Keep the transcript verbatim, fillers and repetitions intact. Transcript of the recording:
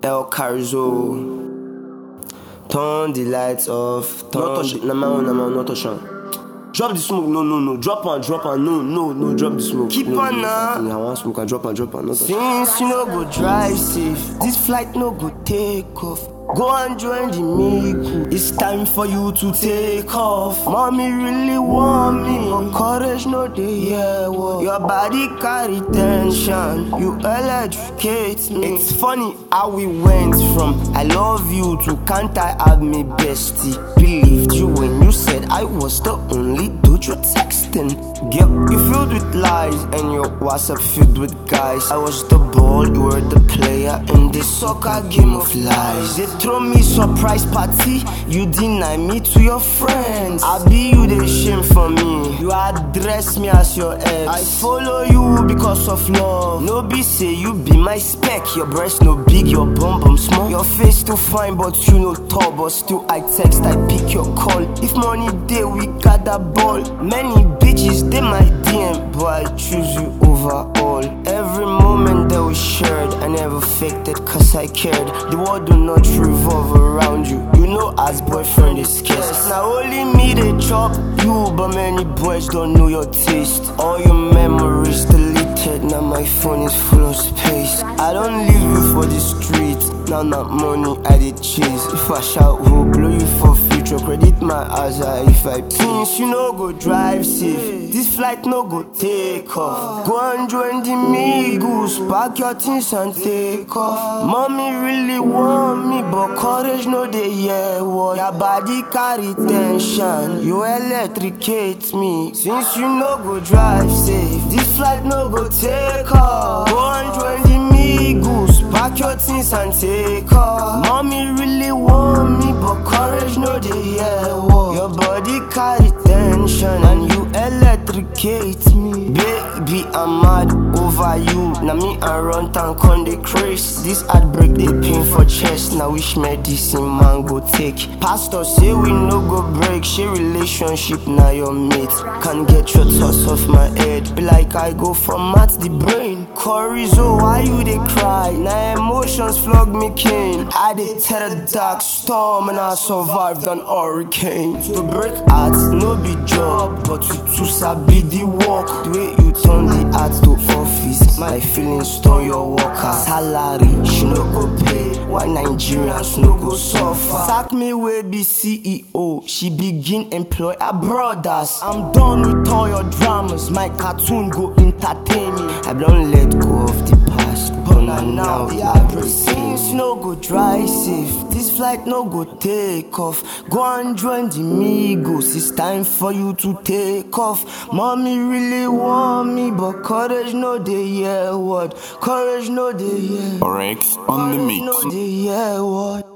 El Carzo. Turn the lights off. Turn no touch. No, no, no, no touch on. Drop the smoke. No, no, no. Drop on, drop on. No, no, no. Drop the smoke. Keep no, on now. No, I want smoke. I drop on, drop on. No touch. Since you no go drive safe, this flight no go take off. Go and join the Migu. It's time for you to take off. Mommy really want me, but courage no day, yeah, well. Your body carry tension, you electrocate me. It's funny how we went from I love you to can't I have me bestie. Believed you when you said I was the only dude you're texting. Girl, you filled with lies and your WhatsApp filled with guys. I was the ball, you were the player in this soccer game of lies. They throw me surprise party, you deny me to your friends. I be you the shame for me, you address me as your ex. I follow you because of love, no be say you be my spec. Your breast no big, your bum bum small. Your face too fine but you no tall. But still I text, I pick your call. If money day we got that ball. Many bitches they my D M, but I choose you over all. Every moment that we shared, I never faked it cause I cared. The world do not revolve around you, you know as boyfriend is scarce. Now only me they chop you, but many boys don't know your taste. All your memories deleted, now my phone is full of space. I don't leave you for the street, now not money I did chase. If I shout hope, blow you for future, credit my eyes if I pinch. You no go drive safe, this flight no go take off. Go and join the Migos, pack your things and take off. Mommy really want me, but courage no dey, yeah, what? Your body carry tension, you electrocate me. Since you no go drive safe, this flight no go take off. Go and join the Migos, pack your things and take off. Mommy really want me, but courage no dey, yeah, what? Your body carry tension and you electrocate me. Baby, I'm mad over you. Now me and run town con the craze. This heartbreak they pain for chest. Now wish medicine man go take. Pastor say we no go break. She relationship now your mate. Can't get your thoughts off my head. Be like I go format the brain. Chorizo, why you they cry? Now emotions flog me cane. I did tell the dark storm and I survived an hurricane. To break hearts, no be job, but you too sabi the work. The way you turn the heart to office, my feelings turn your worker. Salary, she no go pay. Why Nigerians no go suffer? Sack me way be C E O, she begin employ her brothers. I'm done with all your dramas, my cartoon go entertain me. I don't let go of the past, but not now the address. Things no go dry safe, this flight no go take off. Go and join the Migos, it's time for you to take off. Mommy really want me, but courage no dey, yeah, what? Courage no dey, yeah. Orex on the mix. No dey, yeah, what?